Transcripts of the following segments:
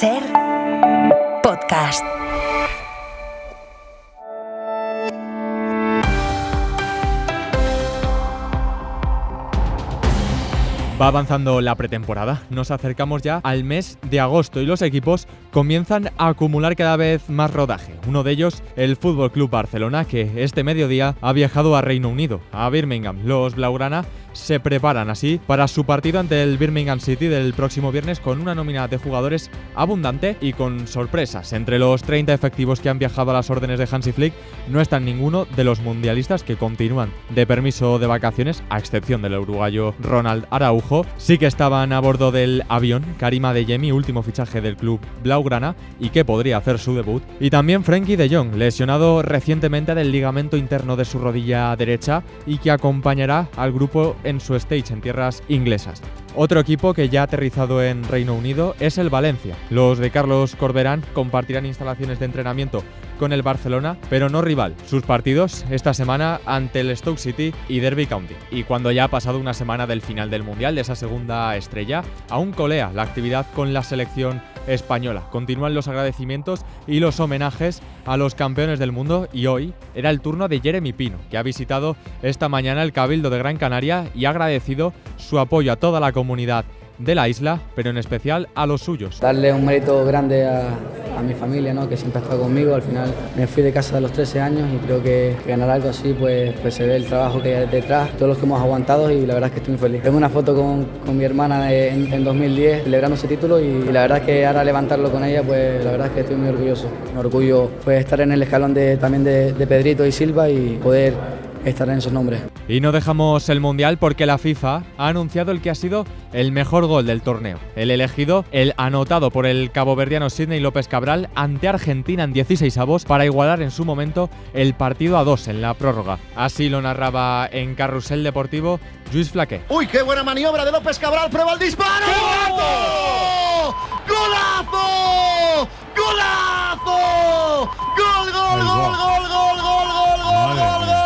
SER Podcast. Va avanzando la pretemporada, nos acercamos ya al mes de agosto y los equipos comienzan a acumular cada vez más rodaje. Uno de ellos, el FC Barcelona, que este mediodía ha viajado a Reino Unido, a Birmingham. Los blaugrana se preparan así para su partido ante el Birmingham City del próximo viernes con una nómina de jugadores abundante y con sorpresas. Entre los 30 efectivos que han viajado a las órdenes de Hansi Flick no está ninguno de los mundialistas que continúan de permiso de vacaciones, a excepción del uruguayo Ronald Araujo. Sí que estaban a bordo del avión Karim Adeyemi, último fichaje del club blaugrana y que podría hacer su debut, y también Frenkie de Jong, lesionado recientemente del ligamento interno de su rodilla derecha y que acompañará al grupo en su stage en tierras inglesas. Otro equipo que ya ha aterrizado en Reino Unido es el Valencia. Los de Carlos Corberán compartirán instalaciones de entrenamiento con el Barcelona, pero no rival. Sus partidos esta semana ante el Stoke City y Derby County. Y cuando ya ha pasado una semana del final del Mundial, de esa segunda estrella, aún colea la actividad con la selección española. Continúan los agradecimientos y los homenajes a los campeones del mundo, y hoy era el turno de Jeremy Pino, que ha visitado esta mañana el Cabildo de Gran Canaria y ha agradecido su apoyo a toda la comunidad de la isla, pero en especial a los suyos. Darle un mérito grande a mi familia, ¿no?, que siempre ha estado conmigo. Al final me fui de casa a los 13 años y creo que ganar algo así pues se ve el trabajo que hay detrás, todos los que hemos aguantado, y la verdad es que estoy muy feliz. Tengo una foto con mi hermana en 2010 celebrando ese título y la verdad es que ahora levantarlo con ella, pues la verdad es que estoy muy orgulloso. Un orgullo pues estar en el escalón también de Pedrito y Silva y poder estar en esos nombres. Y no dejamos el Mundial porque la FIFA ha anunciado el que ha sido el mejor gol del torneo. El elegido, el anotado por el caboverdiano Sidney López Cabral ante Argentina en 16avos para igualar en su momento el partido a 2 en la prórroga. Así lo narraba en Carrusel Deportivo Lluís Flaqué. ¡Uy, qué buena maniobra de López Cabral! ¡Prueba el disparo! ¡Golazo! ¡Golazo! ¡Golazo! ¡Gol, gol, gol, gol, gol, gol, gol, gol, gol, gol!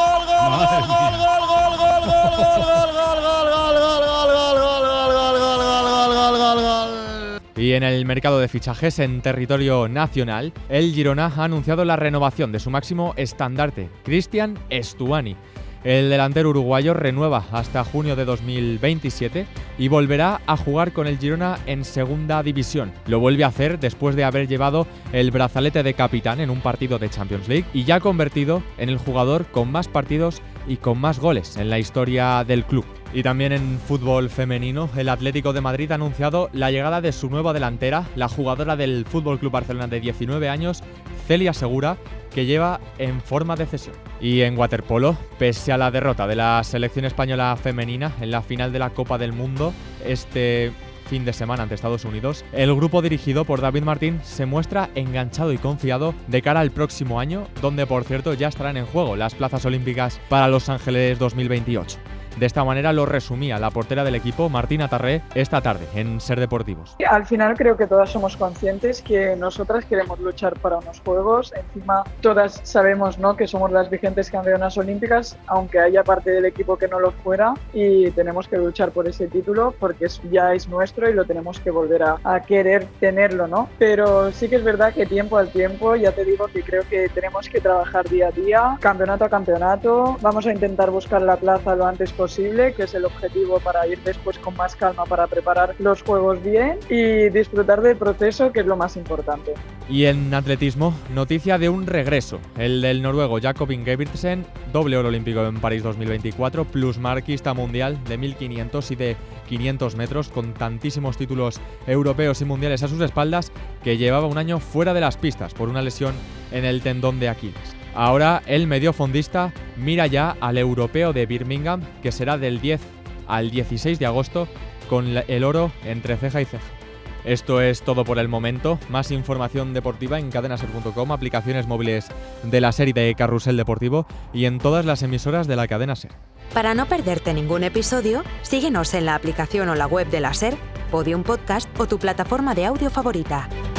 Y en el mercado de fichajes en territorio nacional, el Girona ha anunciado la renovación de su máximo estandarte, Cristian Estuani. El delantero uruguayo renueva hasta junio de 2027 y volverá a jugar con el Girona en segunda división. Lo vuelve a hacer después de haber llevado el brazalete de capitán en un partido de Champions League y ya convertido en el jugador con más partidos y con más goles en la historia del club. Y también en fútbol femenino, el Atlético de Madrid ha anunciado la llegada de su nueva delantera, la jugadora del FC Barcelona de 19 años, Celia Segura, que lleva en forma de cesión. Y en waterpolo, pese a la derrota de la selección española femenina en la final de la Copa del Mundo este fin de semana ante Estados Unidos, el grupo dirigido por David Martín se muestra enganchado y confiado de cara al próximo año, donde por cierto ya estarán en juego las plazas olímpicas para Los Ángeles 2028. De esta manera lo resumía la portera del equipo, Martina Tarré, esta tarde en Ser Deportivos. Al final creo que todas somos conscientes que nosotras queremos luchar para unos Juegos. Encima todas sabemos, ¿no?, que somos las vigentes campeonas olímpicas, aunque haya parte del equipo que no lo fuera, y tenemos que luchar por ese título porque ya es nuestro y lo tenemos que volver a querer tenerlo, ¿no? Pero sí que es verdad que tiempo al tiempo, ya te digo que creo que tenemos que trabajar día a día, campeonato a campeonato. Vamos a intentar buscar la plaza lo antes posible, que es el objetivo, para ir después con más calma para preparar los Juegos bien y disfrutar del proceso, que es lo más importante. Y en atletismo, noticia de un regreso, el del noruego Jakob Ingebrigtsen, doble oro olímpico en París 2024, plusmarquista mundial de 1500 y de 500 metros, con tantísimos títulos europeos y mundiales a sus espaldas, que llevaba un año fuera de las pistas por una lesión en el tendón de Aquiles. Ahora el mediofondista mira ya al europeo de Birmingham, que será del 10 al 16 de agosto, con el oro entre ceja y ceja. Esto es todo por el momento. Más información deportiva en cadenaser.com, aplicaciones móviles de la serie de Carrusel Deportivo y en todas las emisoras de la cadena SER. Para no perderte ningún episodio, síguenos en la aplicación o la web de la SER, Podium Podcast o tu plataforma de audio favorita.